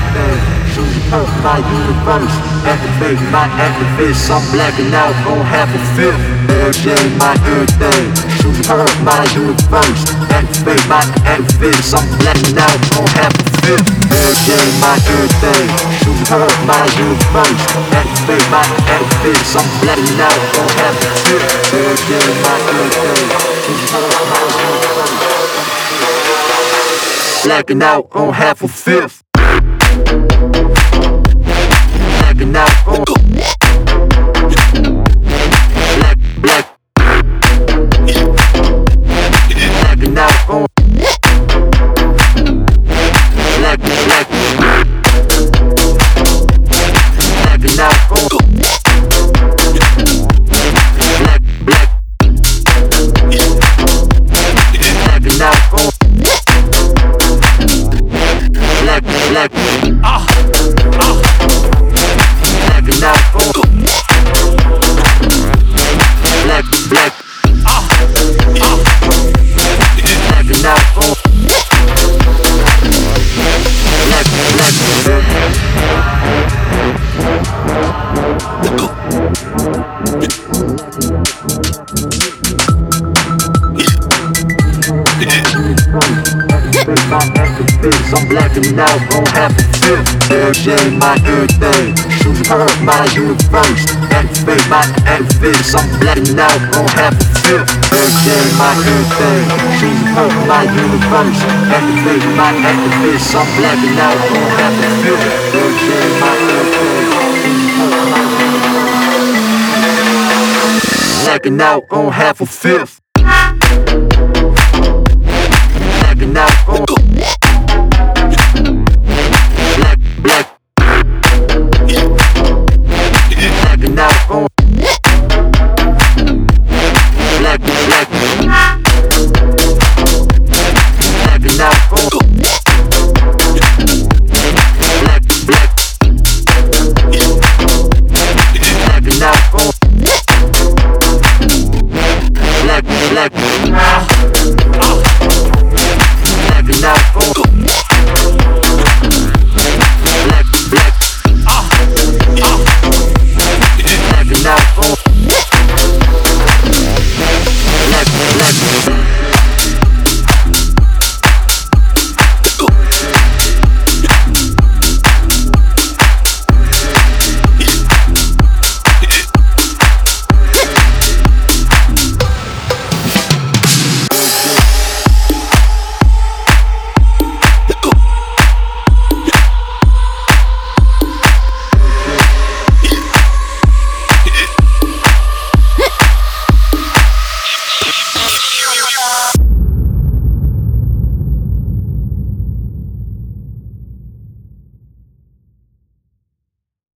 everything. Shooting up my universe, activate my activists. I'm blacking out on half a fifth. LJ, my everything. Shooting up my universe, activate my activists. I'm blacking out on half a fifth. LJ, my everything. Shooting up my universe, activate my activists. I'm blacking out on half a fifth. LJ, my everything. Shooting up my universe, blacking out on half a fifth. Blacking out on black. Blacking out on black. Blacking out on black. Blacking out on black. Blacking out on black. Blacking out on I'm blacking out on half a fifth. LJ, my everything. Shooting up my universe, activate my activists. I'm blacking out on half a fifth. LJ, my everything. Shooting up my universe, activate my activists. I'm blacking out on half a fifth. LJ, my everything. Blacking out on half a fifth.